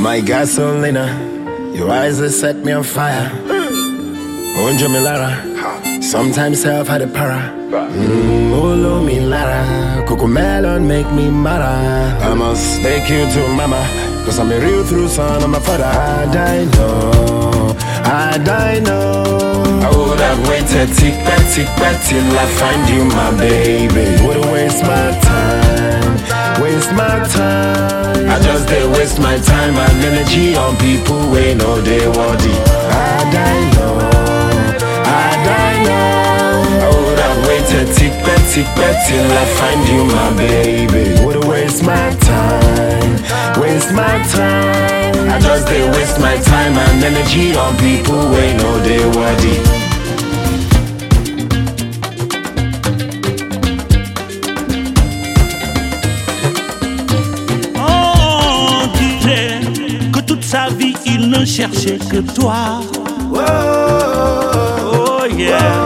My gasolina, your eyes that set me on fire. Onjo me lara, sometimes self had a para. Olo me lara, coco melon make me mara. I must take you to mama, cause I'm a real true son of my father. I die no. I would have waited tick back till I find you, my baby. Wouldn't waste my time. I just did waste my time and energy on people we know they worthy. I die no. I would have waited tick back till I find you, my baby. Wouldn't waste my time. I just did waste my time and energy on people we know they worthy. Sa vie, il ne cherchait que toi. Oh yeah.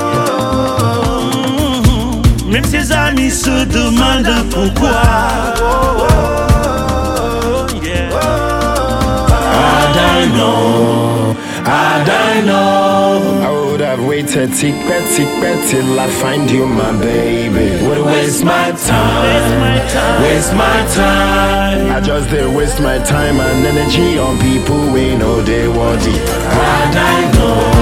Même ses amis se demandent pourquoi. Oh yeah. I don't know. I would have waited tick back till I find you, my baby. Would waste my time. I just did waste my time and energy on people we know they worthy. I don't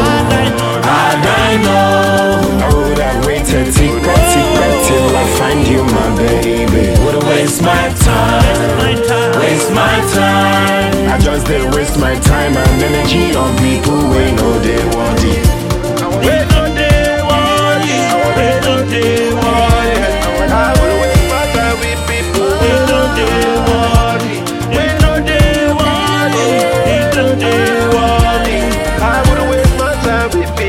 know. I would have waited tick back till I find you, my baby. Would waste my time. I just did waste my time and energy on people we know they worthy. I would waste my time with people we know they worthy. I would waste my time with people.